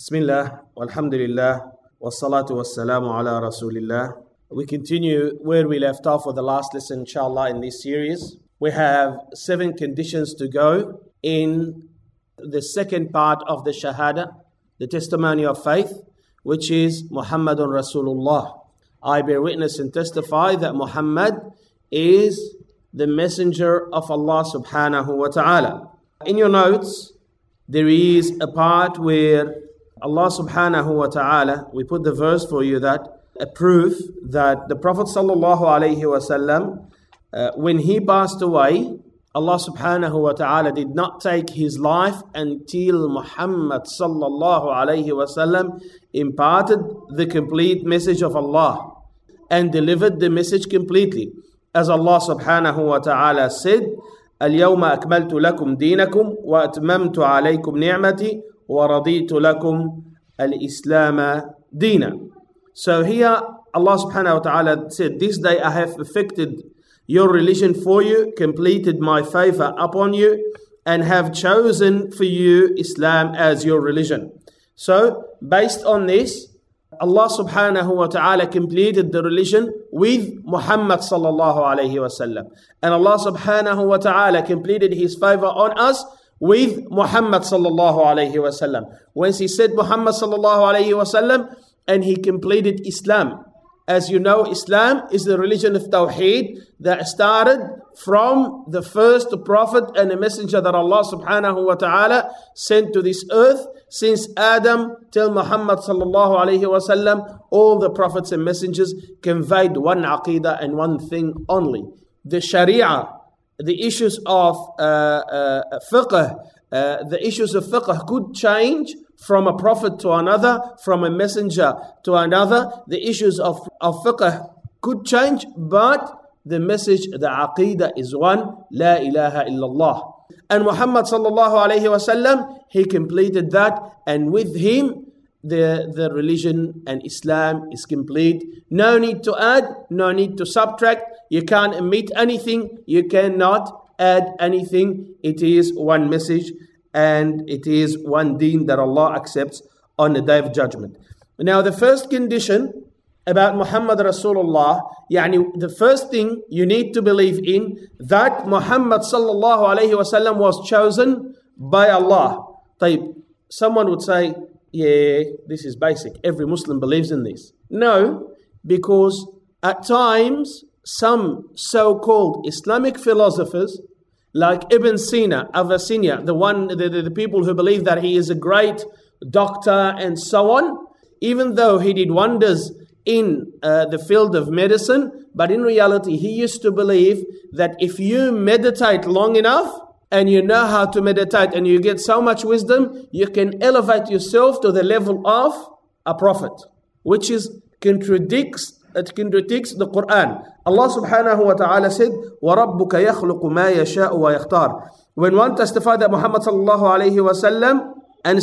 Bismillah, walhamdulillah, wassalatu wassalamu ala rasulillah. We continue where we left off with the last lesson, inshallah, in this series. We have 7 conditions to go in the second part of the Shahada, the testimony of faith, which is Muhammadun Rasulullah. I bear witness and testify that Muhammad is the messenger of Allah subhanahu wa ta'ala. In your notes, there is a part where Allah subhanahu wa ta'ala, we put the verse for you that a proof that the Prophet sallallahu alayhi wa sallam, when he passed away, Allah subhanahu wa ta'ala did not take his life until Muhammad sallallahu alayhi wa sallam imparted the complete message of Allah and delivered the message completely. As Allah subhanahu wa ta'ala said, اليوم أكملت لكم دينكم وأتممت عليكم نعمتي وَرَضِيتُ لَكُمْ الْإِسْلَامَ دِينًا. So here Allah subhanahu wa ta'ala said, this day I have perfected your religion for you, completed my favor upon you, and have chosen for you Islam as your religion. So based on this, Allah subhanahu wa ta'ala completed the religion with Muhammad sallallahu alayhi wa sallam. And Allah subhanahu wa ta'ala completed his favor on us with Muhammad sallallahu alayhi wa sallam. Once he said Muhammad sallallahu alayhi wa sallam, and he completed Islam. As you know, Islam is the religion of Tawheed that started from the first prophet and the messenger that Allah subhanahu wa ta'ala sent to this earth. Since Adam till Muhammad sallallahu alayhi wa sallam, all the prophets and messengers conveyed one aqidah and one thing only. The Sharia, the issues of fiqh, the issues of fiqh could change from a prophet to another, from a messenger to another. The issues of fiqh could change, but the message, the aqidah is one, La ilaha illallah. And Muhammad sallallahu alayhi wa sallam, he completed that, and with him the religion and Islam is complete. No need to add, no need to subtract. You can't omit anything, you cannot add anything. It is one message and it is one deen that Allah accepts on the Day of Judgment. Now the first condition about Muhammad Rasulullah, the first thing you need to believe in, that Muhammad sallallahu alayhi wa sallam was chosen by Allah. Someone would say, yeah, this is basic. Every Muslim believes in this. No, because at times some so-called Islamic philosophers like Ibn Sina, Avicenna, the people who believe that he is a great doctor and so on, even though he did wonders in the field of medicine, but in reality he used to believe that if you meditate long enough and you know how to meditate and you get so much wisdom, you can elevate yourself to the level of a prophet, which contradicts the Quran. Allah subhanahu wa ta'ala said, وَرَبُّكَ يَخْلُقُ مَا يَشَاءُ وَيَخْتَارُ. When one testified that Muhammad sallallahu alayhi wa sallam, and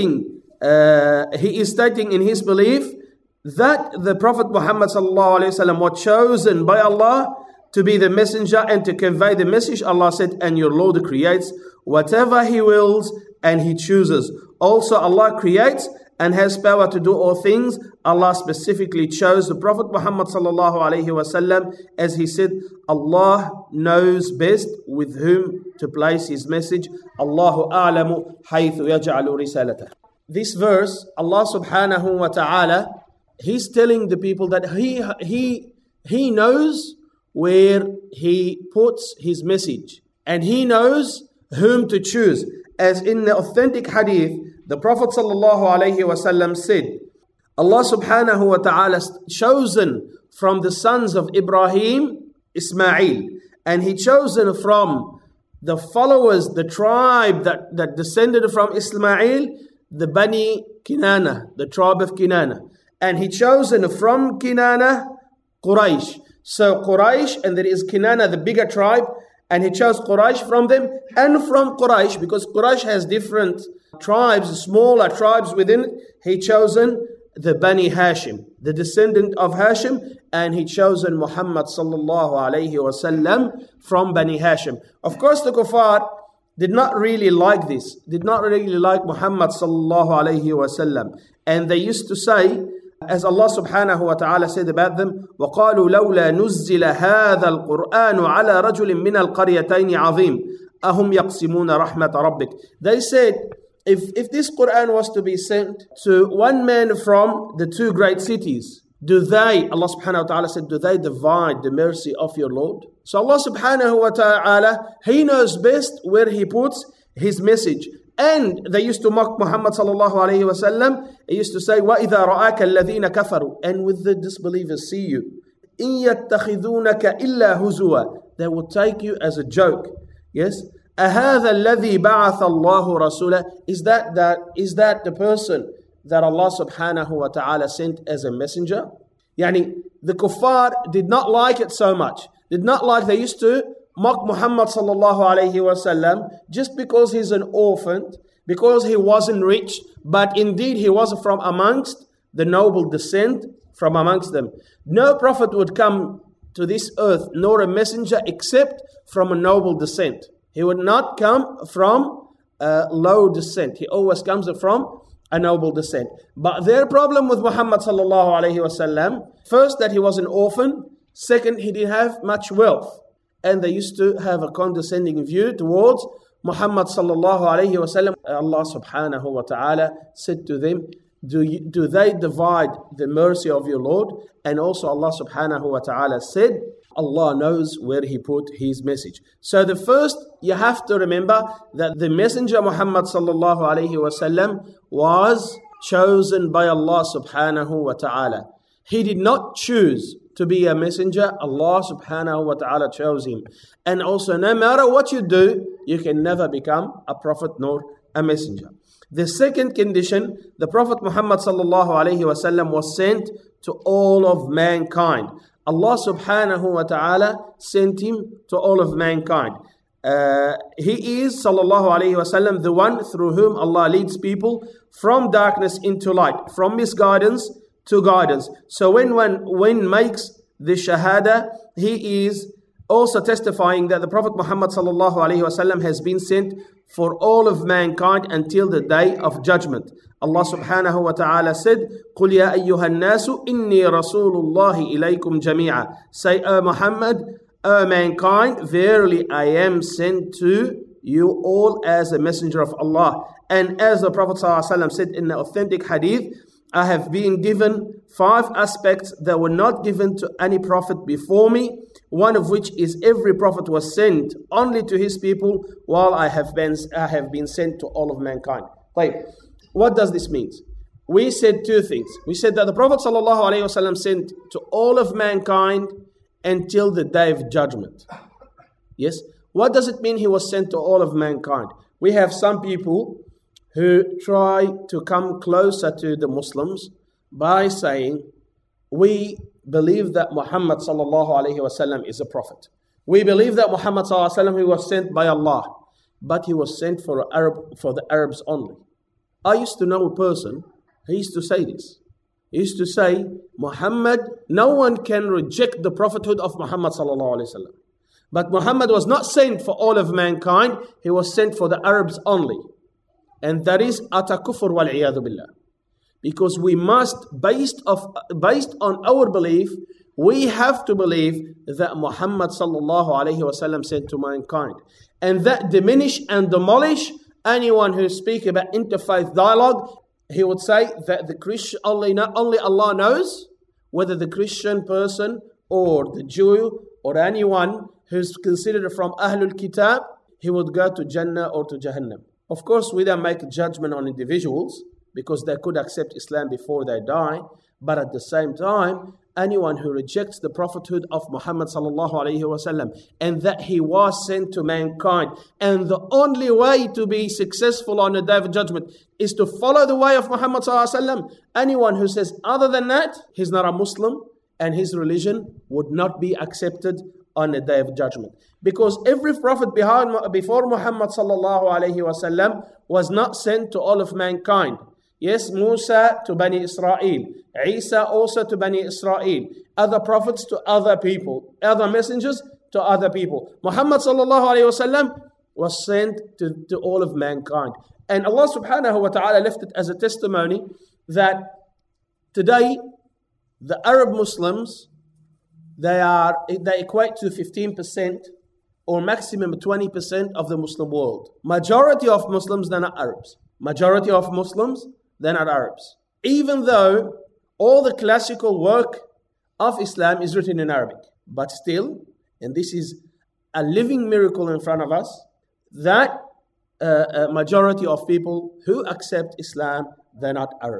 he is stating in his belief that the Prophet Muhammad sallallahu alayhi wa sallam was chosen by Allah to be the messenger and to convey the message. Allah said, and your Lord creates whatever He wills and He chooses. Also Allah creates and has power to do all things. Allah specifically chose the Prophet Muhammad sallallahu alayhi wa sallam, as he said, Allah knows best with whom to place His message. Allahu a'lamu haythu yaj'alu risalatah. This verse, Allah subhanahu wa ta'ala, He's telling the people that He knows where He puts His message, and He knows whom to choose. As in the authentic hadith, the Prophet sallallahu alayhi wa sallam said, Allah subhanahu wa ta'ala chosen from the sons of Ibrahim, Ismail, and He chosen from the followers, the tribe that descended from Ismail, the Bani Kinana, the tribe of Kinana. And He chosen from Kinana, Quraysh. So Quraysh, and there is Kinana, the bigger tribe, and He chose Quraysh from them, and from Quraysh, because Quraysh has different tribes, smaller tribes within it, He chosen the Bani Hashim, the descendant of Hashim, and He chosen Muhammad sallallahu alayhi wa sallam from Bani Hashim. Of course the kuffar, did not really like this, did not really like Muhammad sallallahu alayhi wasallam. And they used to say, as Allah subhanahu wa ta'ala said about them, وَقَالُوا لَوْلَا نُزِّلَ هَذَا الْقُرْآنُ عَلَى رَجُلٍ مِّنَ الْقَرْيَتَيْنِ عَظِيمٍ أَهُمْ يَقْسِمُونَ رَحْمَةَ رَبِّكَ. They said, if this Quran was to be sent to one man from the two great cities, do they, Allah subhanahu wa ta'ala said, do they divide the mercy of your Lord? So Allah subhanahu wa ta'ala, He knows best where He puts His message. And they used to mock Muhammad sallallahu alayhi wa sallam. He used to say, وَإِذَا رَآكَ الَّذِينَ كَفَرُوا. And with the disbelievers see you, إِن يَتَّخِذُونَكَ إِلَّا هُزُوًا. They will take you as a joke. Yes? أَهَذَا الَّذِي بَعَثَ اللَّهُ رَسُولًا. Is that the person that Allah subhanahu wa ta'ala sent as a messenger? Yani, the kuffar did not like it so much. Did not like, they used to mock Muhammad sallallahu alayhi wasallam just because he's an orphan, because he wasn't rich, but indeed he was from amongst the noble descent from amongst them. No prophet would come to this earth, nor a messenger, except from a noble descent. He would not come from a low descent. He always comes from a noble descent. But their problem with Muhammad sallallahu alayhi wasallam, first, that he was an orphan. Second, he didn't have much wealth. And they used to have a condescending view towards Muhammad sallallahu alayhi wasallam. Allah subhanahu wa ta'ala said to them, do they divide the mercy of your Lord? And also Allah subhanahu wa ta'ala said, Allah knows where He put His message. So the first, you have to remember that the messenger Muhammad sallallahu alayhi wasallam was chosen by Allah subhanahu wa ta'ala. He did not choose to be a messenger. Allah subhanahu wa ta'ala chose him. And also, no matter what you do, you can never become a prophet nor a messenger. The second condition, the Prophet Muhammad sallallahu alayhi wasallam was sent to all of mankind. Allah subhanahu wa ta'ala sent him to all of mankind. He is sallallahu alayhi wasallam the one through whom Allah leads people from darkness into light, from misguidance to guidance. So when one makes the shahada, he is also testifying that the Prophet Muhammad sallallahu alaihi wasallam has been sent for all of mankind until the day of judgment. Allah subhanahu wa ta'ala said, قُلْ يَا أَيُّهَا النَّاسُ إِنِّي رَسُولُ اللَّهِ إِلَيْكُمْ جَمِيعًا. Say, O Muhammad, O mankind, verily I am sent to you all as a messenger of Allah. And as the Prophet sallallahu alaihi wasallam said in the authentic hadith, I have been given 5 aspects that were not given to any prophet before me, one of which is every prophet was sent only to his people, while I have been sent to all of mankind. Like, what does this mean? We said 2 things. We said that the Prophet ﷺ sent to all of mankind until the day of judgment. Yes? What does it mean he was sent to all of mankind? We have some people who try to come closer to the Muslims by saying, we believe that Muhammad sallallahu alayhi wasallam is a prophet. We believe that Muhammad sallallahu alayhi wasallam, he was sent by Allah, but he was sent for the Arabs only. I used to know a person who used to say this. He used to say, Muhammad, no one can reject the prophethood of Muhammad sallallahu alayhi wasallam. But Muhammad was not sent for all of mankind, he was sent for the Arabs only. And that is ata kufr wal iyadu billah. Because we must, based on our belief, we have to believe that Muhammad sallallahu alayhi wasallam sent to mankind. And that diminish and demolish anyone who speak about interfaith dialogue. He would say that the Christian, only Allah knows whether the Christian person or the Jew or anyone who's considered from Ahlul Kitab, he would go to Jannah or to Jahannam. Of course, we don't make a judgment on individuals because they could accept Islam before they die. But at the same time, anyone who rejects the prophethood of Muhammad sallallahu alaihi wasallam and that he was sent to mankind, and the only way to be successful on the day of judgment is to follow the way of Muhammad sallallahu alaihi wasallam. Anyone who says other than that, he's not a Muslim, and his religion would not be accepted on the day of judgment. Because every prophet before Muhammad sallallahu alaihi wasallam was not sent to all of mankind. Yes, Musa to Bani Israel, Isa also to Bani Israel, other prophets to other people, other messengers to other people. Muhammad sallallahu alaihi wasallam, was sent to all of mankind. And Allah subhanahu wa ta'ala left it as a testimony that today the Arab Muslims, they equate to 15% or maximum 20% of the Muslim world. Majority of Muslims, they're not Arabs. Majority of Muslims, they're not Arabs. Even though all the classical work of Islam is written in Arabic. But still, and this is a living miracle in front of us, that a majority of people who accept Islam, they're not Arab.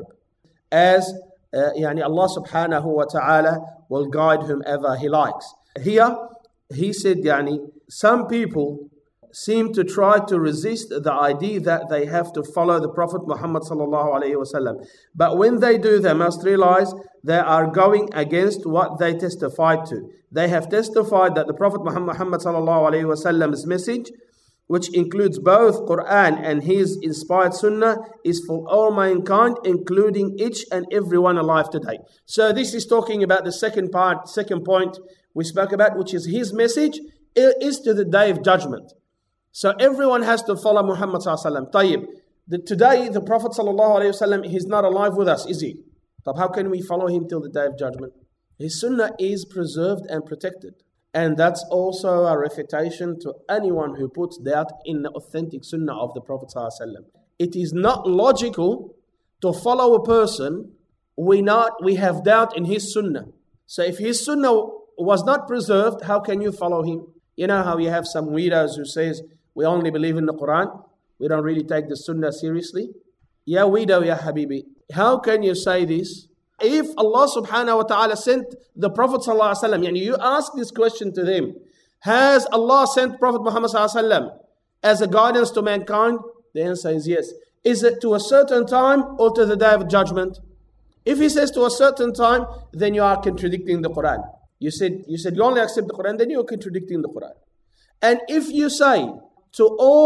As Allah subhanahu wa ta'ala will guide whomever He likes. Here, He said, some people seem to try to resist the idea that they have to follow the Prophet Muhammad sallallahu alaihi wasallam. But when they do, they must realize they are going against what they testified to. They have testified that the Prophet Muhammad sallallahu alaihi wasallam's message, which includes both Quran and his inspired Sunnah, is for all mankind, including each and everyone alive today. So this is talking about the second point we spoke about, which is his message is to the day of judgment. So everyone has to follow Muhammad sallallahu alaihi wasallam. Today, the Prophet sallallahu alaihi wasallam, he's not alive with us, is he? But how can we follow him till the day of judgment? His Sunnah is preserved and protected. And that's also a refutation to anyone who puts doubt in the authentic Sunnah of the Prophet ﷺ. It is not logical to follow a person we have doubt in his Sunnah. So if his Sunnah was not preserved, how can you follow him? You know how you have some weirdos who says, we only believe in the Quran, we don't really take the Sunnah seriously? Ya weirdo, ya habibi. How can you say this? If Allah subhanahu wa ta'ala sent the Prophet sallallahu alaihi wasallam, you ask this question to them, has Allah sent Prophet Muhammad sallallahu alaihi wasallam as a guidance to mankind? The answer is yes. Is it to a certain time or to the day of judgment? If he says to a certain time, then you are contradicting the Quran. You said you only accept the Quran, then you are contradicting the Quran. And if you say to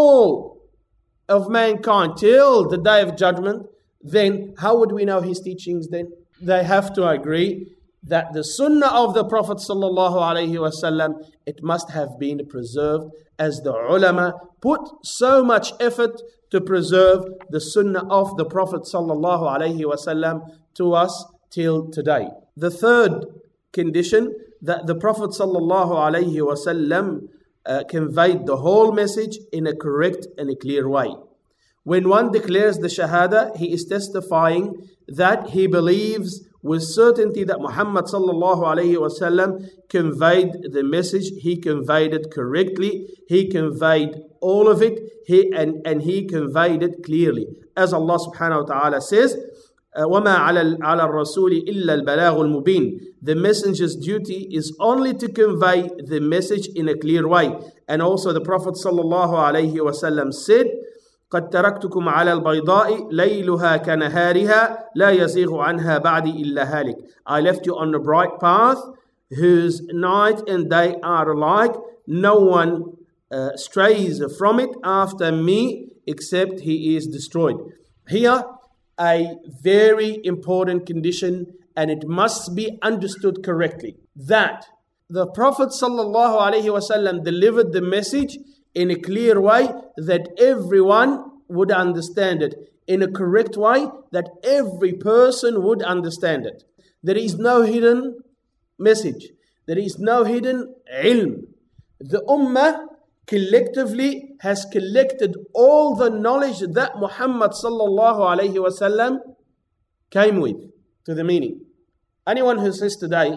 all of mankind till the day of judgment, then how would we know his teachings then? They have to agree that the Sunnah of the Prophet sallallahu alaihi wasallam, it must have been preserved, as the ulama put so much effort to preserve the Sunnah of the Prophet sallallahu alaihi wasallam to us till today. The third condition, that the Prophet sallallahu alaihi wasallam conveyed the whole message in a correct and a clear way. When one declares the Shahada, he is testifying that he believes with certainty that Muhammad sallallahu alaihi wasallam conveyed the message. He conveyed it correctly. He conveyed all of it. He conveyed it clearly. As Allah subhanahu wa ta'ala says, وَمَا عَلَى الرَّسُولِ إِلَّا الْبَلَاغُ الْمُبِينُ. The messenger's duty is only to convey the message in a clear way. And also the Prophet sallallahu alaihi wasallam said, قد تركتكم على البيضاء ليلها كنهارها لا يزيغ عنها بعدي إلا هالك. I left you on a bright path whose night and day are alike. No one strays from it after me except he is destroyed. Here, a very important condition, and it must be understood correctly, that the Prophet sallallahu alaihi wasallam delivered the message in a clear way that everyone would understand it, in a correct way that every person would understand it. There is no hidden message. There is no hidden ilm. The ummah collectively has collected all the knowledge that Muhammad sallallahu alaihi wasallam came with to the meaning. Anyone who says today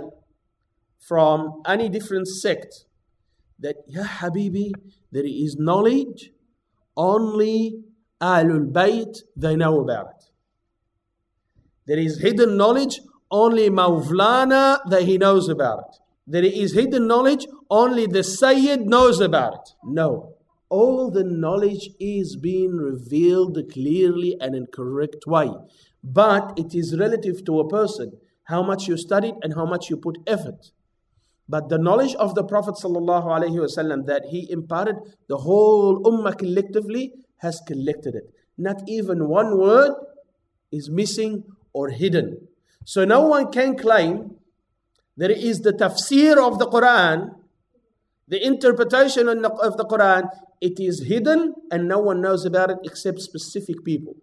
from any different sect that, Ya Habibi, there is knowledge, only Ahlul Bayt, they know about it. There is hidden knowledge, only Mawlana, that he knows about it. There is hidden knowledge, only the Sayyid knows about it. No. All the knowledge is being revealed clearly and in correct way. But it is relative to a person, how much you studied and how much you put effort. But the knowledge of the Prophet ﷺ that he imparted, the whole ummah collectively has collected it. Not even one word is missing or hidden. So no one can claim that it is the tafsir of the Quran, the interpretation of the Quran it is hidden and no one knows about it except specific people.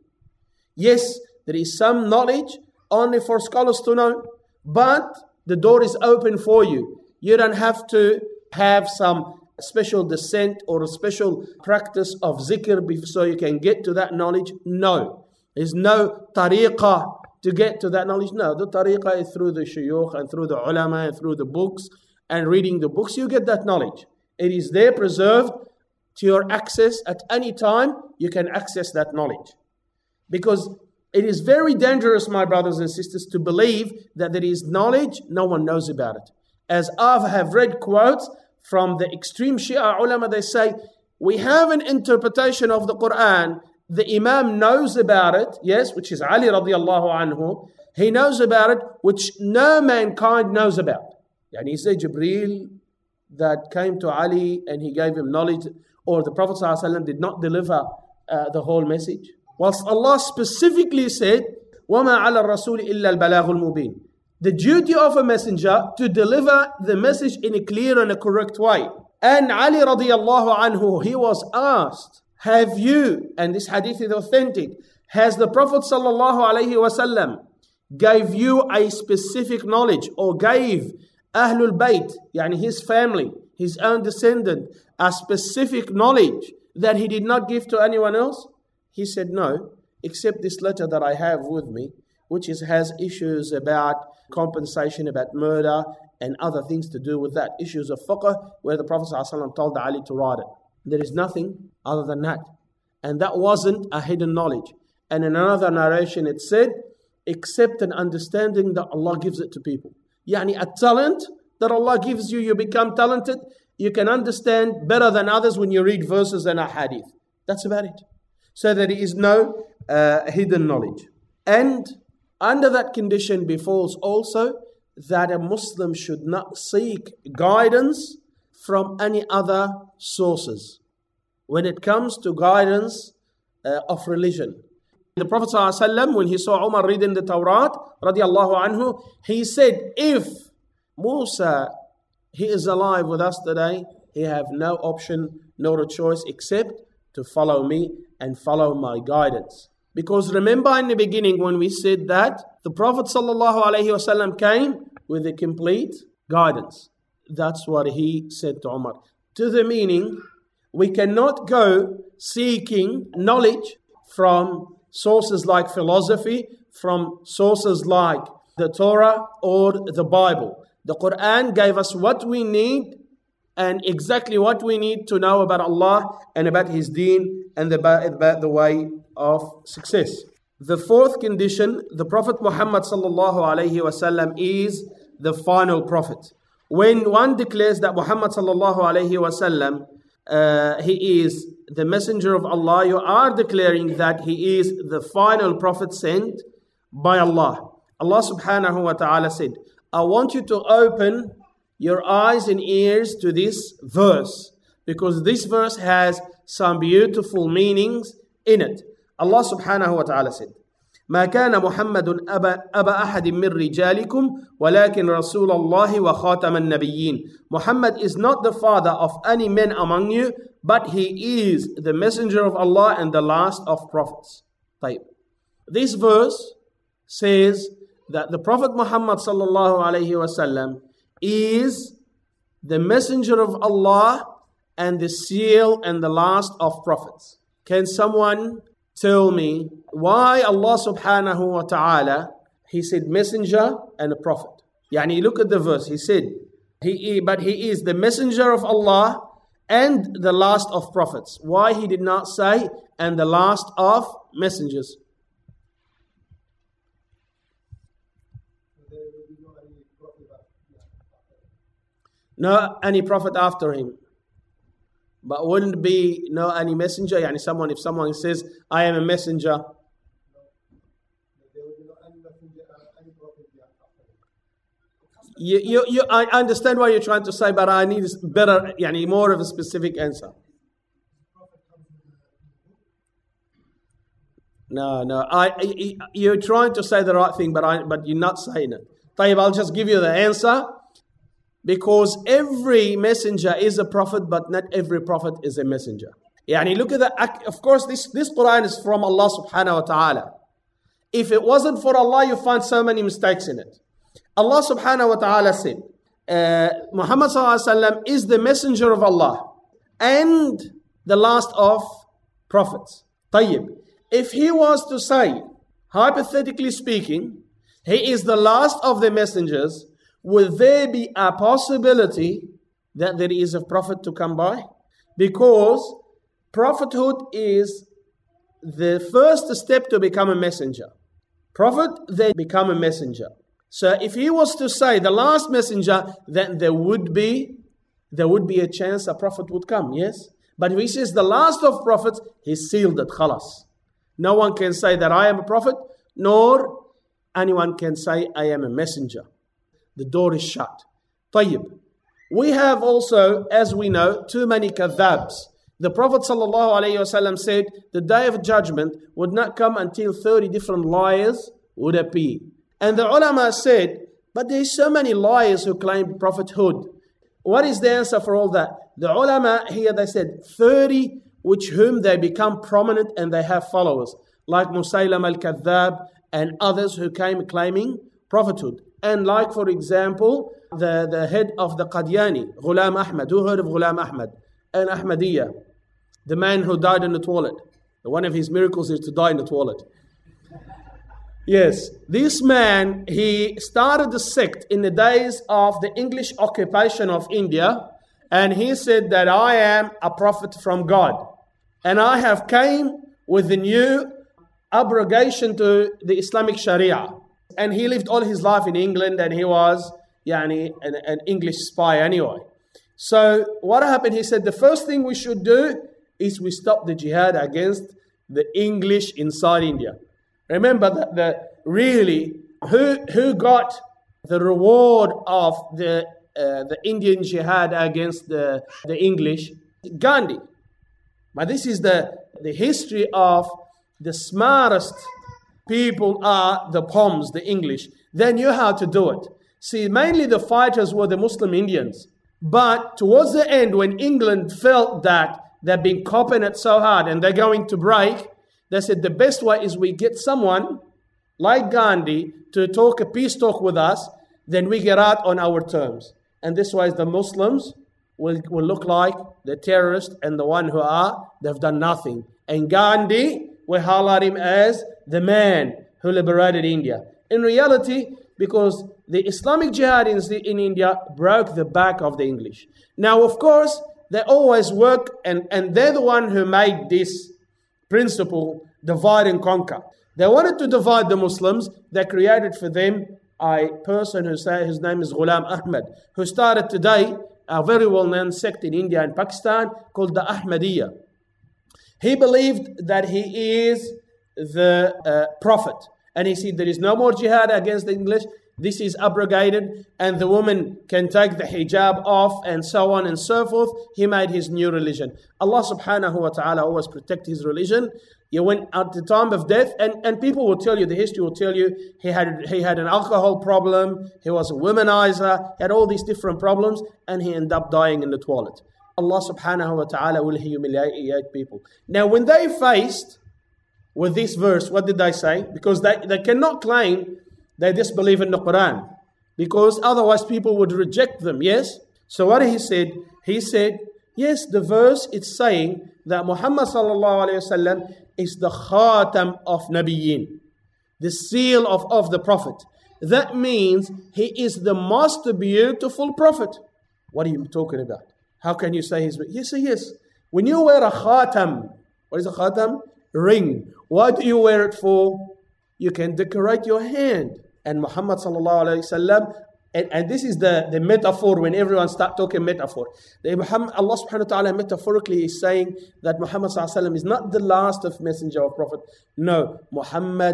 Yes, there is some knowledge only for scholars to know, but the door is open for you. You don't have to have some special descent or a special practice of zikr so you can get to that knowledge. No, there's no tariqah to get to that knowledge. No, the tariqah is through the shuyukh and through the ulama and through the books and reading the books. You get that knowledge. It is there preserved to your access at any time. You can access that knowledge. Because it is very dangerous, my brothers and sisters, to believe that there is knowledge, no one knows about it. As I have read quotes from the extreme Shia ulama, they say, we have an interpretation of the Quran. The Imam knows about it, yes, which is Ali radiallahu anhu. He knows about it, which no mankind knows about. Yani he said Jibreel that came to Ali and he gave him knowledge, or the Prophet ﷺ did not deliver the whole message. Whilst Allah specifically said, وَمَا عَلَى الرَّسُولِ إِلَّا الْبَلَاغُ الْمُبِينَ. The duty of a messenger to deliver the message in a clear and a correct way. And Ali radiallahu anhu, he was asked, have you, and this hadith is authentic, has the Prophet sallallahu alaihi wasallam gave you a specific knowledge or gave Ahlul Bayt, yani his family, his own descendant, a specific knowledge that he did not give to anyone else? He said, no, except this letter that I have with me, which has issues about compensation, about murder, and other things to do with that. Issues of fiqh, where the Prophet ﷺ told Ali to write it. There is nothing other than that. And that wasn't a hidden knowledge. And in another narration it said, except an understanding that Allah gives it to people. Yani a talent that Allah gives you, you become talented. You can understand better than others when you read verses and a hadith. That's about it. So there is no hidden knowledge. And under that condition befalls also that a Muslim should not seek guidance from any other sources when it comes to guidance of religion. The Prophet ﷺ, when he saw Umar reading the Tawrat, radiallahu anhu, he said, if Musa, he is alive with us today, he have no option, no choice except to follow me and follow my guidance. Because remember in the beginning when we said that the Prophet ﷺ came with a complete guidance. That's what he said to Umar. To the meaning, we cannot go seeking knowledge from sources like philosophy, from sources like the Torah or the Bible. The Quran gave us what we need and exactly what we need to know about Allah and about His deen and about the way of success. The fourth condition, the Prophet Muhammad sallallahu alaihi wasallam is the final prophet. When one declares that Muhammad sallallahu alaihi wasallam he is the messenger of Allah, you are declaring that he is the final prophet sent by Allah. Allah subhanahu wa ta'ala said, I want you to open your eyes and ears to this verse, because this verse has some beautiful meanings in it. Allah subhanahu wa ta'ala said, ما كان محمد أبا أحد من رجالكم ولكن رسول الله وخاتم النبيين. Muhammad is not the father of any men among you, but he is the messenger of Allah and the last of prophets. This verse says that the Prophet Muhammad sallallahu alaihi wasallam is the messenger of Allah and the seal and the last of prophets. Can someone tell me why Allah subhanahu wa ta'ala, he said messenger and a prophet? Yani look at the verse. He said, but he is the messenger of Allah and the last of prophets. Why he did not say and the last of messengers? No any prophet after him. But wouldn't be no any messenger? Yani if someone says, I am a messenger. I understand what you're trying to say, but I need better, more of a specific answer. No. You're trying to say the right thing, but you're not saying it. Tayyib, I'll just give you the answer. Because every messenger is a prophet, but not every prophet is a messenger. Yani look at that. Of course, this Quran is from Allah subhanahu wa ta'ala. If it wasn't for Allah, you find so many mistakes in it. Allah subhanahu wa ta'ala said, Muhammad sallallahu alaihi wasallam is the messenger of Allah and the last of prophets. Tayyib. If he was to say, hypothetically speaking, he is the last of the messengers, will there be a possibility that there is a prophet to come by? Because prophethood is the first step to become a messenger. Prophet, they become a messenger. So if he was to say the last messenger, then there would be a chance a prophet would come, yes? But if he says the last of prophets, he's sealed it, khalas. No one can say that I am a prophet, nor anyone can say I am a messenger. The door is shut. Tayyib. We have also, as we know, too many kadhabs. The Prophet ﷺ said the day of judgment would not come until 30 different liars would appear. And the ulama said, but there are so many liars who claim prophethood. What is the answer for all that? The ulama here, they said 30 which whom they become prominent and they have followers. Like Musaylam al-Kadhab and others who came claiming prophethood. And like, for example, the head of the Qadiani, Ghulam Ahmad. Who heard of Ghulam Ahmad? And Ahmadiyya. The man who died in the toilet. One of his miracles is to die in the toilet. Yes, this man, he started the sect in the days of the English occupation of India. And he said that I am a prophet from God. And I have came with the new abrogation to the Islamic Sharia. And he lived all his life in England and he was an English spy anyway. So what happened? He said the first thing we should do is we stop the jihad against the English inside India. Remember that who got the reward of the Indian jihad against the English? Gandhi. But this is the history of the smartest people are the Poms, the English. They knew how to do it. See, mainly the fighters were the Muslim Indians. But towards the end, when England felt that they've been copying it so hard and they're going to break, they said the best way is we get someone like Gandhi to talk a peace talk with us, then we get out on our terms. And this way the Muslims will look like the terrorists and the one they've done nothing. And Gandhi, we highlight him as the man who liberated India. In reality, because the Islamic jihad in India broke the back of the English. Now, of course, they always work, and they're the one who made this principle, divide and conquer. They wanted to divide the Muslims. They created for them a person whose name is Ghulam Ahmad, who started today a very well-known sect in India and Pakistan called the Ahmadiyya. He believed that he is the prophet. And he said there is no more jihad against the English. This is abrogated and the woman can take the hijab off and so on and so forth. He made his new religion. Allah subhanahu wa ta'ala always protect his religion. You went at the time of death and people will tell you, the history will tell you, he had an alcohol problem, he was a womanizer, he had all these different problems and he ended up dying in the toilet. Allah subhanahu wa ta'ala will humiliate people. Now when they faced with this verse, what did they say? Because they cannot claim they disbelieve in the Quran. Because otherwise people would reject them, yes? So what he said, yes, the verse is saying that Muhammad sallallahu alayhi wa sallam is the khatam of Nabiyyin, the seal of the Prophet. That means he is the most beautiful Prophet. What are you talking about? How can you say he's... Yes. When you wear a khatam, what is a khatam? Ring. Why do you wear it for? You can decorate your hand. And Muhammad sallallahu alayhi wa sallam, and this is the metaphor when everyone start talking metaphor. Allah subhanahu wa ta'ala metaphorically is saying that Muhammad sallallahu alayhi wa sallam is not the last of messenger of prophet. No, Muhammad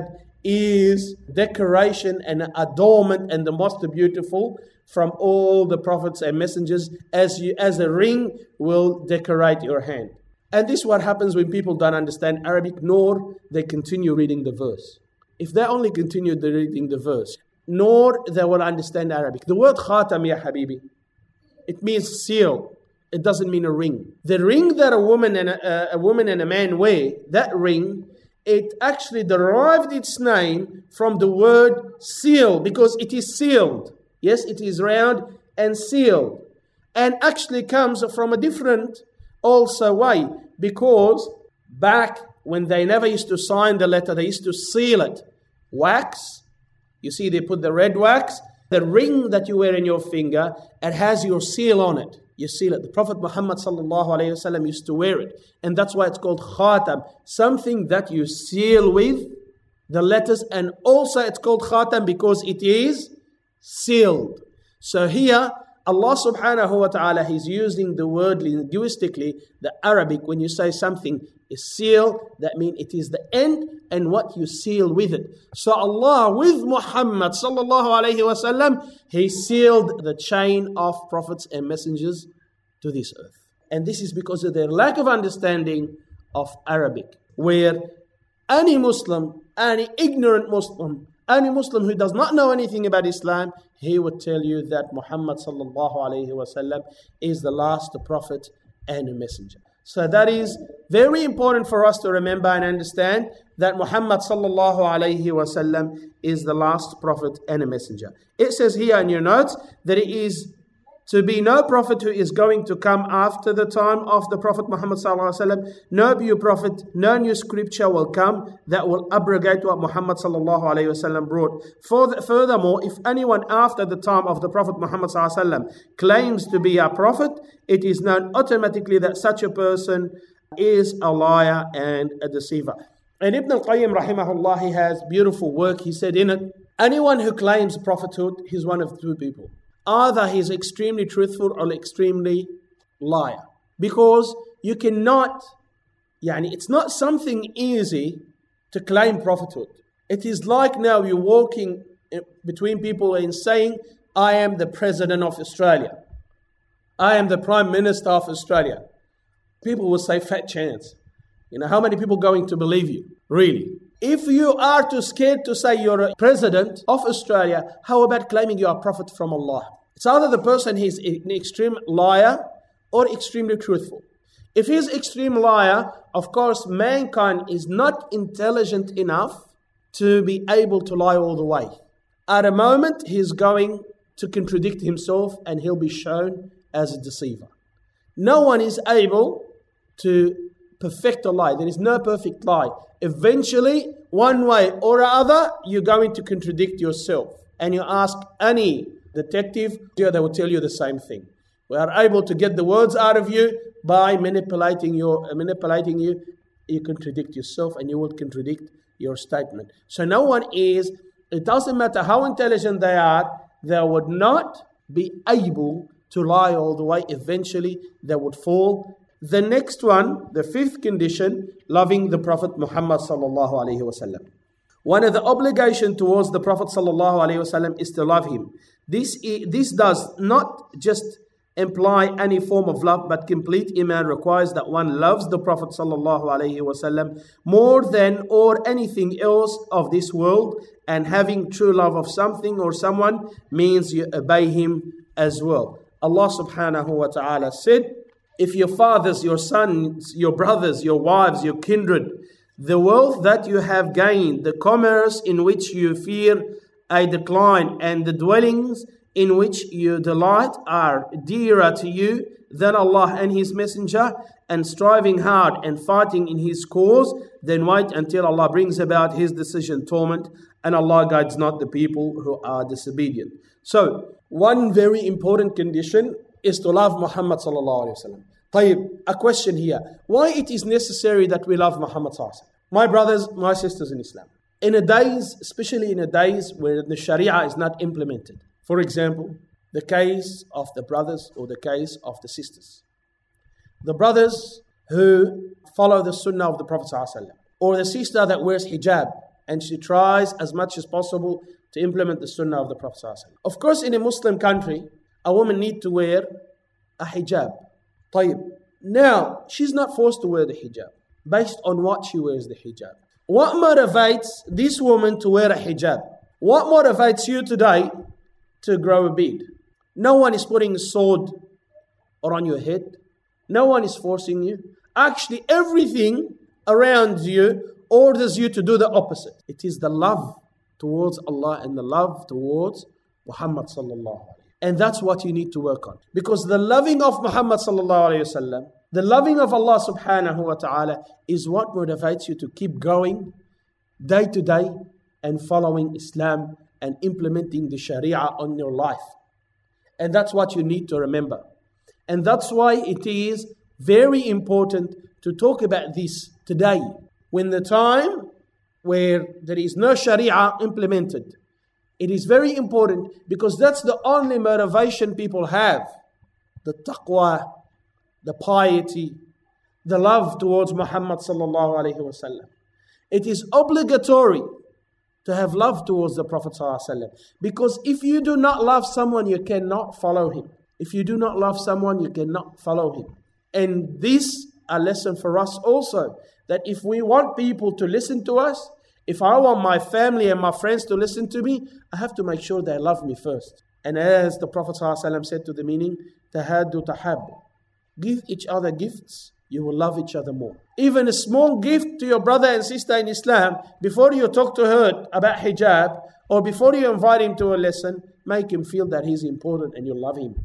is decoration and adornment and the most beautiful from all the prophets and messengers as a ring will decorate your hand. And this is what happens when people don't understand Arabic nor they continue reading the verse. If they only continue reading the verse, nor they will understand Arabic. The word khatam, ya habibi, it means seal. It doesn't mean a ring. The ring that a woman and a man wear, that ring, it actually derived its name from the word seal, because it is sealed. Yes, it is round and sealed. And actually comes from a different also way, because back when they never used to sign the letter, they used to seal it. Wax, you see they put the red wax, the ring that you wear in your finger, it has your seal on it. You seal it. The Prophet Muhammad sallallahu alayhi wasallam used to wear it. And that's why it's called khatam. Something that you seal with the letters. And also it's called khatam because it is sealed. So here, Allah subhanahu wa ta'ala, He's using the word linguistically, the Arabic, when you say something is sealed, that means it is the end and what you seal with it. So Allah with Muhammad sallallahu alayhi wa sallam, He sealed the chain of prophets and messengers to this earth. And this is because of their lack of understanding of Arabic, where any Muslim, any ignorant Muslim, any Muslim who does not know anything about Islam, he would tell you that Muhammad sallallahu alayhi wa sallam is the last prophet and a messenger. So that is very important for us to remember and understand that Muhammad sallallahu alayhi wa sallam is the last prophet and a messenger. It says here in your notes that it is to be no prophet who is going to come after the time of the Prophet Muhammad sallallahu alaihi wasallam. No new prophet, no new scripture will come that will abrogate what Muhammad sallallahu alaihi wasallam brought. Furthermore, if anyone after the time of the Prophet Muhammad sallallahu alaihi wasallam claims to be a prophet, it is known automatically that such a person is a liar and a deceiver. And Ibn al-Qayyim rahimahullah, he has beautiful work. He said in it, anyone who claims prophethood, he's one of two people. Either he's extremely truthful or extremely liar. Because you cannot, it's not something easy to claim prophethood. It is like now you're walking between people and saying, I am the President of Australia. I am the Prime Minister of Australia. People will say, fat chance. How many people are going to believe you? Really? If you are too scared to say you're a president of Australia, how about claiming you are a prophet from Allah? It's either the person is an extreme liar or extremely truthful. If he's extreme liar, of course, mankind is not intelligent enough to be able to lie all the way. At a moment, he's going to contradict himself and he'll be shown as a deceiver. No one is able to perfect a lie. There is no perfect lie. Eventually, one way or other, you're going to contradict yourself. And you ask any detective, they will tell you the same thing. We are able to get the words out of you by manipulating you. You contradict yourself and you will contradict your statement. So no one is, it doesn't matter how intelligent they are, they would not be able to lie all the way. Eventually, they would fall. The next one, the fifth condition, loving the Prophet Muhammad sallallahu alaihi wasallam. One of the obligations towards the Prophet sallallahu alaihi wasallam is to love him. This does not just imply any form of love, but complete iman requires that one loves the Prophet sallallahu alaihi wasallam more than or anything else of this world, and having true love of something or someone means you obey him as well. Allah subhanahu wa ta'ala said, if your fathers, your sons, your brothers, your wives, your kindred, the wealth that you have gained, the commerce in which you fear a decline, and the dwellings in which you delight are dearer to you than Allah and His Messenger, and striving hard and fighting in His cause, then wait until Allah brings about His decision torment, and Allah guides not the people who are disobedient. So, one very important condition is to love Muhammad sallallahu alaihi wasallam. A question here. Why it is necessary that we love Muhammad sallallahu alaihi wasallam? My brothers, my sisters in Islam. Especially in the days where the Sharia is not implemented. For example, the case of the brothers or the case of the sisters. The brothers who follow the sunnah of the Prophet ﷺ, or the sister that wears hijab and she tries as much as possible to implement the sunnah of the Prophet ﷺ. Of course, in a Muslim country, a woman needs to wear a hijab. Now, she's not forced to wear the hijab. Based on what she wears the hijab. What motivates this woman to wear a hijab? What motivates you today to grow a beard? No one is putting a sword or on your head. No one is forcing you. Actually, everything around you orders you to do the opposite. It is the love towards Allah and the love towards Muhammad sallallahu alaihi wasallam. And that's what you need to work on. Because the loving of Muhammad sallallahu alaihi wasallam, the loving of Allah subhanahu wa ta'ala is what motivates you to keep going day to day and following Islam and implementing the Sharia on your life. And that's what you need to remember. And that's why it is very important to talk about this today, when the time where there is no Sharia implemented. It is very important because that's the only motivation people have. The taqwa, the piety, the love towards Muhammad sallallahu alaihi wasallam. It is obligatory to have love towards the Prophet sallallahu alaihi wasallam, because if you do not love someone, you cannot follow him. If you do not love someone, you cannot follow him. And this a lesson for us also, that if we want people to listen to us, if I want my family and my friends to listen to me, I have to make sure they love me first. And as the Prophet ﷺ said to the meaning, tahaddu tahabbu. Give each other gifts, you will love each other more. Even a small gift to your brother and sister in Islam, before you talk to her about hijab, or before you invite him to a lesson, make him feel that he's important and you love him.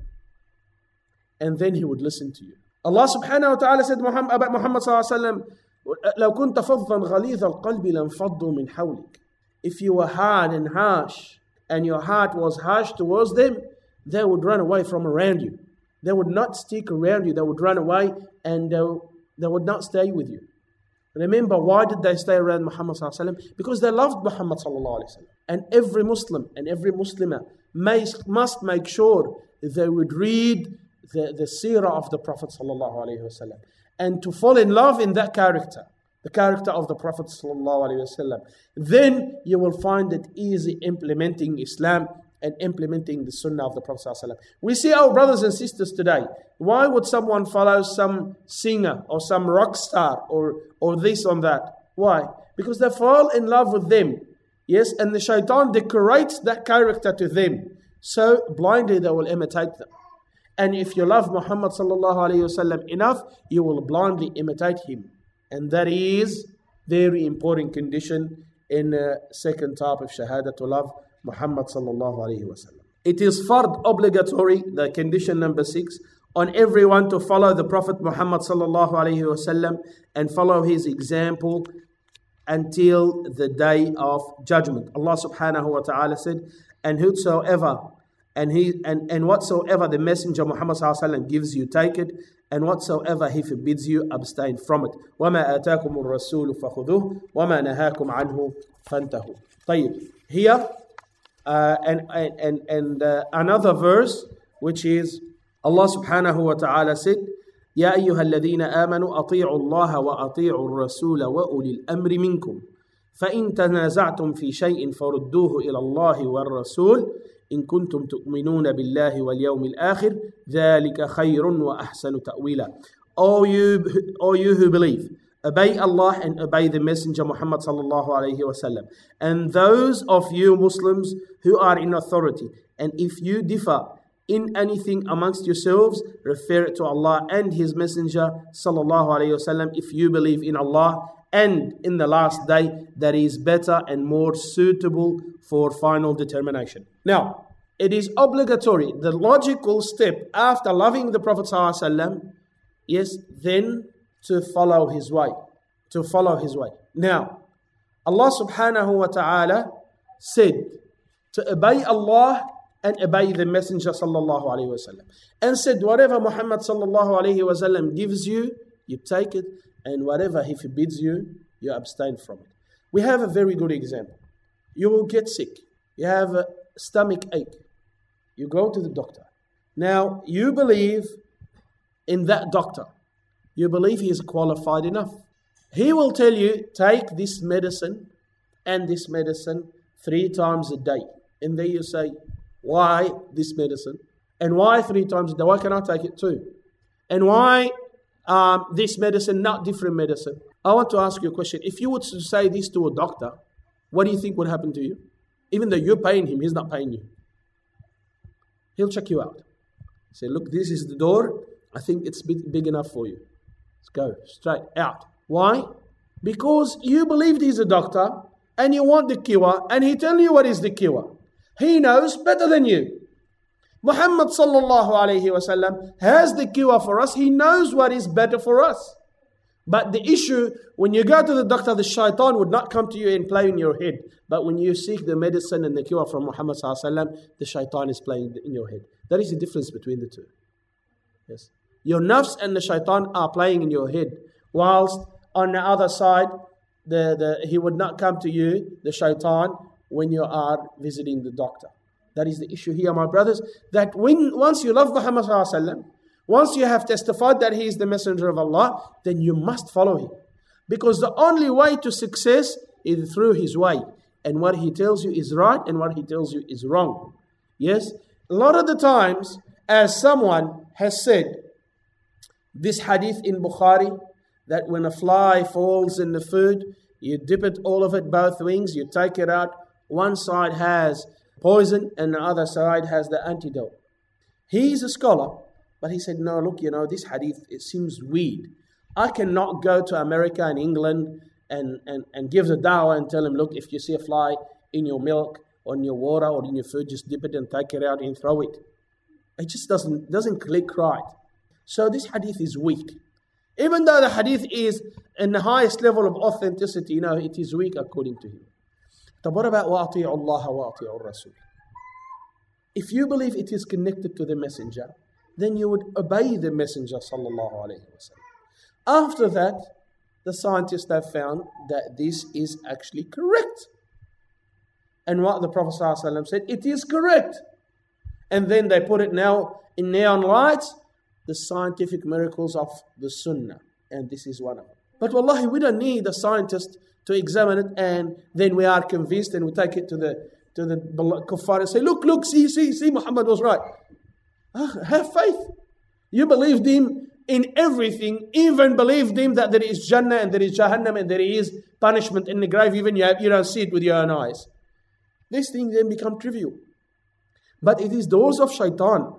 And then he would listen to you. Allah subhanahu wa ta'ala said about Muhammad sallallahu alaihi wasallam, لو كنت فظا غليظ القلب لانفضوا من حولك. If you were hard and harsh, and your heart was harsh towards them, they would run away from around you. They would not stick around you. They would run away, and they would not stay with you. Remember, why did they stay around Muhammad sallallahu alaihi wasallam? Because they loved Muhammad sallallahu alaihi wasallam. And every Muslim and every Muslimah must make sure they would read the seerah of the Prophet sallallahu alaihi wasallam, and to fall in love in that character, the character of the Prophet sallallahu alaihi wasallam. Then you will find it easy implementing Islam and implementing the Sunnah of the Prophet sallallahu alaihi wasallam. We see our brothers and sisters today. Why would someone follow some singer or some rock star or this or that? Why? Because they fall in love with them. Yes, and the shaitan decorates that character to them. So blindly they will imitate them. And if you love Muhammad sallallahu alayhi wasallam enough, you will blindly imitate him. And that is very important condition in the second type of shahada, to love Muhammad sallallahu alayhi wasallam. It is fard, obligatory, the condition number 6, on everyone to follow the Prophet Muhammad sallallahu alayhi wasallam and follow his example until the day of judgment. Allah subhanahu wa ta'ala said, and whosoever and whatsoever the Messenger Muhammad sallallahu alaihi wasallam gives you, take it, and whatsoever he forbids you, abstain from it. وَمَا آتَاكُمُ الرَّسُولُ فَخُذُوهُ وَمَا نَهَاكُمْ عَنْهُ فَانْتَهُوا. طيب. Here, another verse, which is Allah subhanahu wa ta'ala said, يَا أَيُّهَا الَّذِينَ آمَنُوا أَطِيعُوا اللَّهَ وَأَطِيعُوا الرَّسُولَ وَأُولِي الْأَمْرِ مِنْكُمْ فَإِن تَنَازَعْتُمْ فِي شَيْءٍ فَرُدُّوهُ إِلَى اللَّهِ وَالرَّسُولِ إن كنتم تؤمنون بالله واليوم الآخر ذلك خير وأحسن تأويلا. All you who believe, obey Allah and obey the Messenger Muhammad sallallahu alayhi wasallam. And those of you Muslims who are in authority, and if you differ in anything amongst yourselves, refer it to Allah and His Messenger sallallahu alayhi wasallam. If you believe in Allah and in the last day, that is better and more suitable for final determination. Now, it is obligatory, the logical step after loving the Prophet ﷺ, yes, then to follow his way. To follow his way. Now, Allah subhanahu wa ta'ala said to obey Allah and obey the Messenger sallallahu alayhi wa sallam. And said, whatever Muhammad sallallahu alayhi wa sallam gives you, you take it, and whatever he forbids you, you abstain from it. We have a very good example. You will get sick. You have a stomach ache. You go to the doctor. Now, you believe in that doctor. You believe he is qualified enough. He will tell you, take this medicine and this medicine 3 times a day. And then you say, why this medicine? And why 3 times a day? Why can I take it 2? And why this medicine, not different medicine? I want to ask you a question. If you were to say this to a doctor, what do you think would happen to you? Even though you're paying him, he's not paying you. He'll check you out. Say, look, this is the door. I think it's big enough for you. Let's go straight out. Why? Because you believed he's a doctor and you want the cure and he tells you what is the cure. He knows better than you. Muhammad sallallahu alayhi wasallam has the cure for us. He knows what is better for us. But the issue, when you go to the doctor, the shaitan would not come to you and play in your head. But when you seek the medicine and the cure from Muhammad sallallahu alayhi wasallam, the shaitan is playing in your head. That is the difference between the two. Yes. Your nafs and the shaitan are playing in your head. Whilst on the other side, he would not come to you, the shaitan, when you are visiting the doctor. That is the issue here, my brothers, that once you love Muhammad sallallahu alaihi wasallam, once you have testified that he is the messenger of Allah, then you must follow him. Because the only way to success is through his way. And what he tells you is right and what he tells you is wrong. Yes? A lot of the times, as someone has said, this hadith in Bukhari, that when a fly falls in the food, you dip it, all of it, both wings, you take it out. One side has poison and the other side has the antidote. He's a scholar, but he said, no, look, this hadith, it seems weird. I cannot go to America and England and give the dawah and tell him, look, if you see a fly in your milk or in your water or in your food, just dip it and take it out and throw it. It just doesn't click right. So this hadith is weak. Even though the hadith is in the highest level of authenticity, it is weak according to him. But what about وَأَطِيعُ اللَّهَ وَأَطِيعُ الرَّسُولِ? If you believe it is connected to the messenger, then you would obey the messenger sallallahu alayhi wa sallam. After that, the scientists have found that this is actually correct. And what the Prophet sallallahu alayhi wa sallam said, it is correct. And then they put it now in neon lights, the scientific miracles of the Sunnah. And this is one of them. But wallahi, we don't need a scientist to examine it and then we are convinced and we take it to the kuffar and say, look, see, Muhammad was right. Have faith. You believed him in everything, even believed him that there is Jannah and there is Jahannam and there is punishment in the grave, even you don't see it with your own eyes. These things then become trivial. But it is doors of shaitan.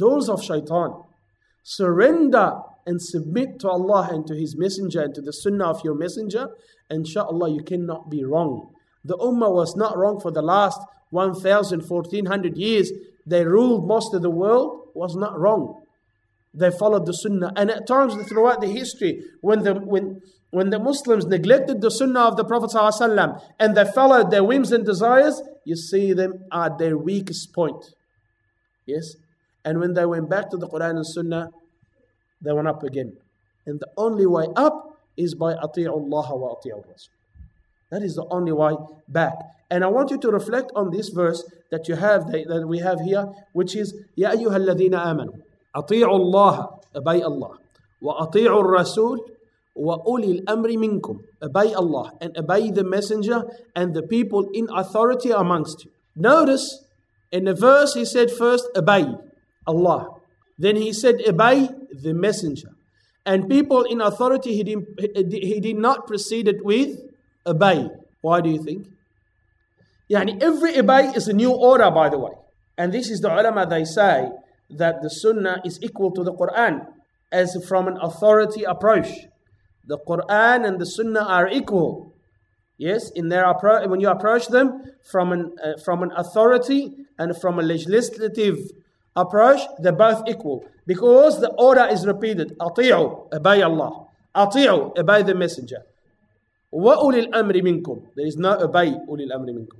Surrender and submit to Allah and to His Messenger and to the Sunnah of your Messenger. Inshallah, you cannot be wrong. The Ummah was not wrong for the last 1,400 years. They ruled most of the world, was not wrong. They followed the Sunnah. And at times throughout the history, when the Muslims neglected the Sunnah of the Prophet ﷺ and they followed their whims and desires, you see them at their weakest point. Yes? And when they went back to the Quran and Sunnah, they went up again. And the only way up is by أطيعوا الله وأطيعوا الرسول. That is the only way back. And I want you to reflect on this verse that we have here, which is يا أيها الذين آمنوا أطيعوا الله, obey Allah, وأطيعوا الرسول وأولي الأمر منكم, obey Allah and obey the messenger and the people in authority amongst you. Notice in the verse he said first obey Allah. Then he said obey the messenger. And people in authority he did not precede it with obey. Why do you think? Every obey is a new order, by the way. And this is the ulama, they say that the Sunnah is equal to the Quran as from an authority approach. The Quran and the Sunnah are equal. Yes, in their when you approach them from an authority and from a legislative approach, they're both equal. Because the order is repeated. أطيعوا, obey Allah. أطيعوا, obey the messenger. وَأُولِي الْأَمْرِ مِنْكُمْ. There is no obey أُولِي الْأَمْرِ مِنْكُمْ.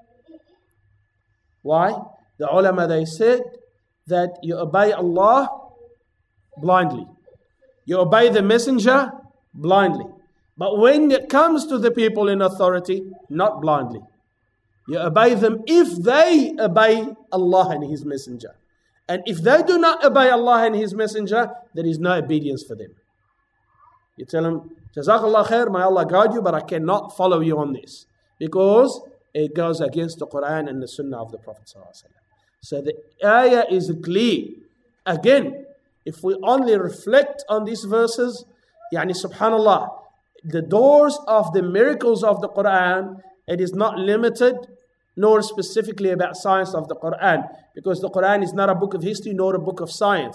Why? The ulama, they said that you obey Allah blindly. You obey the messenger blindly. But when it comes to the people in authority, not blindly. You obey them if they obey Allah and His messenger. And if they do not obey Allah and His messenger, there is no obedience for them. You tell them, Jazakallah khair, may Allah guide you, but I cannot follow you on this. Because it goes against the Quran and the Sunnah of the Prophet ﷺ. So the ayah is clear. Again, if we only reflect on these verses, subhanallah, the doors of the miracles of the Quran, it is not limited nor specifically about science of the Quran, because the Quran is not a book of history nor a book of science.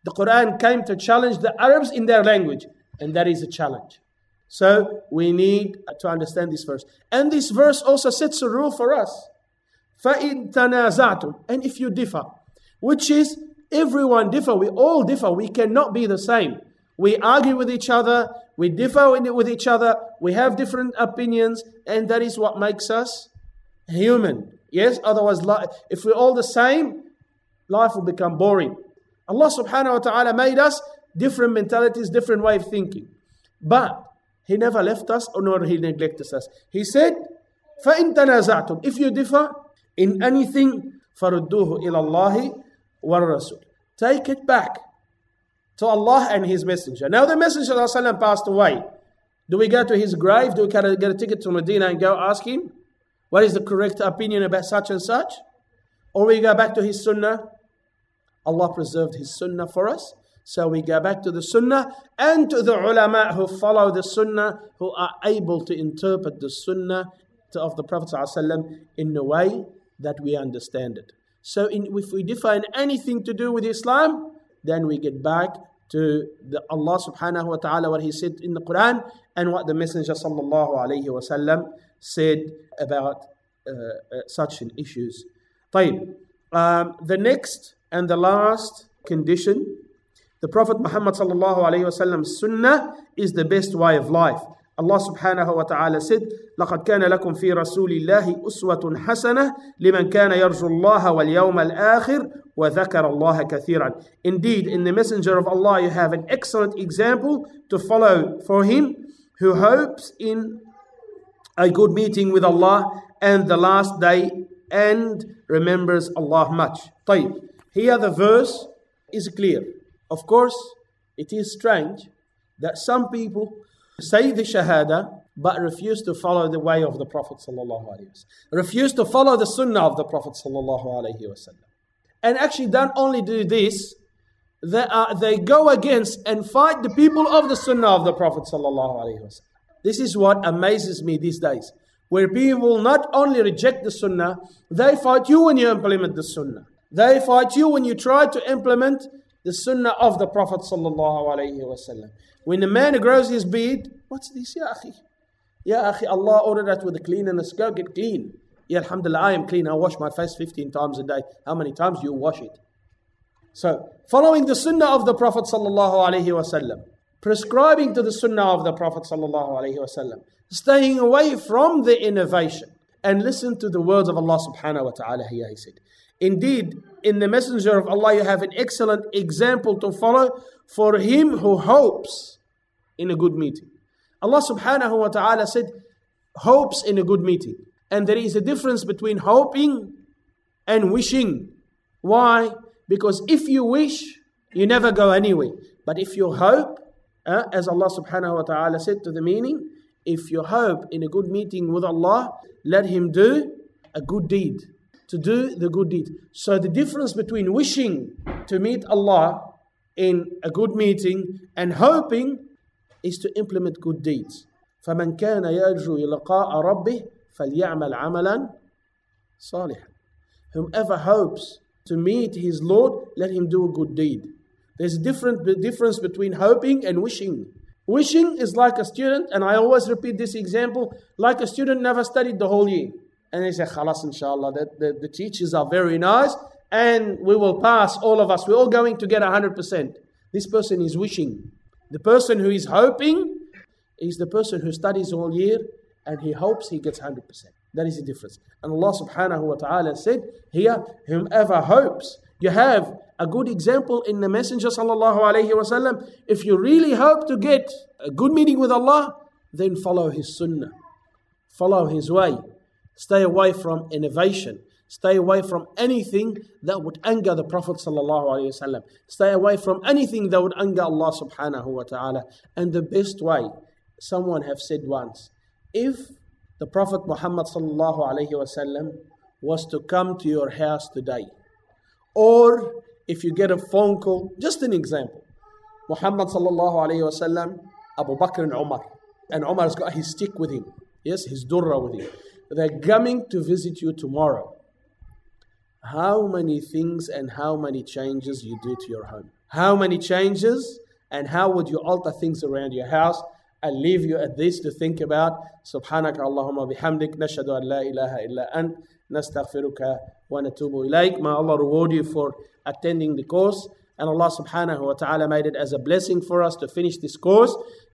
The Quran came to challenge the Arabs in their language, and that is a challenge. So we need to understand this verse. And this verse also sets a rule for us. فَإِن تَنَازَعْتُمْ, and if you differ, which is everyone differ, we all differ, we cannot be the same. We argue with each other, we differ with each other, we have different opinions, and that is what makes us human. Yes, otherwise, if we're all the same, life will become boring. Allah subhanahu wa ta'ala made us different mentalities, different way of thinking. But He never left us, nor He neglected us. He said, فَإِن تَنَازَعْتُمْ, if you differ in anything, فَرُدُّوهُ إِلَى اللَّهِ وَالرَّسُولِ, take it back to Allah and His Messenger. Now the Messenger ﷺ passed away. Do we go to his grave? Do we get a ticket to Medina and go ask him, what is the correct opinion about such and such? Or we go back to his sunnah? Allah preserved His sunnah for us. So we go back to the sunnah and to the ulama who follow the sunnah, who are able to interpret the sunnah of the Prophet ﷺ in a way that we understand it. So if we differ in anything to do with Islam, then we get back to Allah subhanahu wa ta'ala, what He said in the Quran, and what the Messenger sallallahu alayhi wa sallam said about such issues. طيب. The next and the last condition, the Prophet Muhammad sallallahu alayhi wa sallam's sunnah is the best way of life. Allah subhanahu wa ta'ala said, لَقَدْ كَانَ لَكُمْ فِي رَسُولِ اللَّهِ أُسْوَةٌ حَسَنَةٌ لِمَنْ كَانَ يَرْجُو اللَّهَ وَالْيَوْمَ الْآخِرِ وَذَكَرَ اللَّهَ كَثِيرًا. Indeed, in the Messenger of Allah you have an excellent example to follow for him who hopes in a good meeting with Allah and the last day and remembers Allah much. طيب. Here the verse is clear. Of course, it is strange that some people say the Shahada but refuse to follow the way of the Prophet sallallahu alaihi wasallam. Refuse to follow the Sunnah of the Prophet sallallahu alaihi wasallam. And actually don't only do this, they go against and fight the people of the Sunnah of the Prophet sallallahu alaihi wasallam. This is what amazes me these days, where people not only reject the Sunnah, they fight you when you implement the Sunnah. They fight you when you try to implement the Sunnah of the Prophet sallallahu alaihi wasallam. When a man grows his beard, what's this, ya akhi? Ya akhi, Allah ordered us with the cleanliness. Go get clean. Ya alhamdulillah, I am clean. I wash my face 15 times a day. How many times do you wash it? So, following the Sunnah of the Prophet sallallahu alaihi wasallam, prescribing to the Sunnah of the Prophet sallallahu alaihi wasallam, staying away from the innovation, and listen to the words of Allah subhanahu wa ta'ala here, He said. Indeed, in the Messenger of Allah, you have an excellent example to follow for him who hopes in a good meeting. Allah subhanahu wa ta'ala said, hopes in a good meeting. And there is a difference between hoping and wishing. Why? Because if you wish, you never go anywhere. But if you hope, as Allah subhanahu wa ta'ala said to the meaning, if you hope in a good meeting with Allah, let Him do a good deed. To do the good deed. So the difference between wishing to meet Allah in a good meeting and hoping is to implement good deeds. فَمَنْ كَانَ يَرْجُو لِقَاءَ رَبِّهِ فَلْيَعْمَلْ عَمَلًا صَالِحًا. Whomever hopes to meet his Lord, let him do a good deed. There's a difference between hoping and wishing. Wishing is like a student, and I always repeat this example, like a student never studied the whole year. And they say, khalas, inshallah, the teachers are very nice and we will pass, all of us. We're all going to get 100%. This person is wishing. The person who is hoping is the person who studies all year and he hopes he gets 100%. That is the difference. And Allah subhanahu wa ta'ala said here, whomever hopes. You have a good example in the Messenger sallallahu alayhi wa sallam. If you really hope to get a good meeting with Allah, then follow His sunnah. Follow His way. Stay away from innovation. Stay away from anything that would anger the Prophet sallallahu alaihi wasallam. Stay away from anything that would anger Allah subhanahu wa ta'ala. And the best way, someone have said once, if the Prophet Muhammad sallallahu alaihi wasallam was to come to your house today, or if you get a phone call, just an example, Muhammad sallallahu alaihi wasallam, Abu Bakr and Umar's got his stick with him, yes, his durra with him. They're coming to visit you tomorrow. How many things and how many changes you do to your home? How many changes and how would you alter things around your house? I'll leave you at this to think about. Subhanaka Allahumma bihamdik, nashhadu an la ilaha illa ant, nastaghfiruka wa natubu ilayk. May Allah reward you for attending the course. And Allah subhanahu wa ta'ala made it as a blessing for us to finish this course.